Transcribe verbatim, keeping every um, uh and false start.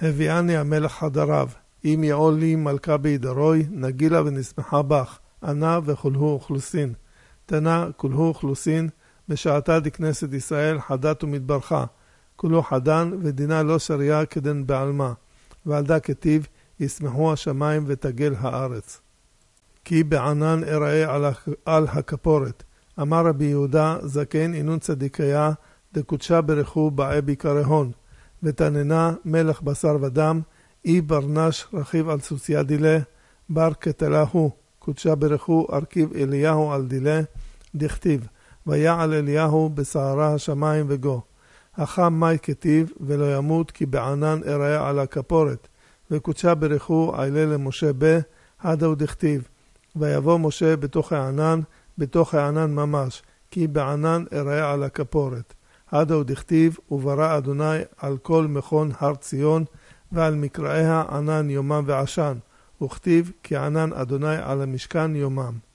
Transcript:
הביאני המלך חדריו, אם יעול לי מלכה בידרוי, נגילה ונשמחה בך, ענה וכולהו אוכלוסין. תנה כולהו אוכלוסין, בשעתה דכנסת ישראל חדת ומתברכה, כולו חדן ודינה לא שריה כדן בעלמה, ועל דה כתיב ישמחו השמיים ותגל הארץ. כי בענן אראה על, על הכפורת, אמר רבי יהודה זקן אינון צדיקיה, דקודשה ברכו באי ביקרהון, ותננה מלך בשר ודם, אי ברנש רכיב על סוסיה דילה, בר כתלהו, קודשה ברכו ארכיב אליהו על דילה, דכתיב, ויעל אליהו בסערה השמיים וגו. החם מי כתיב ולא ימות כי בענן אראה על הכפורת, וקודשה ברכו עילה למשה בה, הדאו דכתיב, ויבוא משה בתוך הענן, בתוך הענן ממש, כי בענן אראה על הכפורת. הדאו דכתיב, וברא אדוני על כל מכון הר ציון, ועל מקראיה ענן יומם ועשן, וכתיב כי ענן אדוני על המשכן יומם.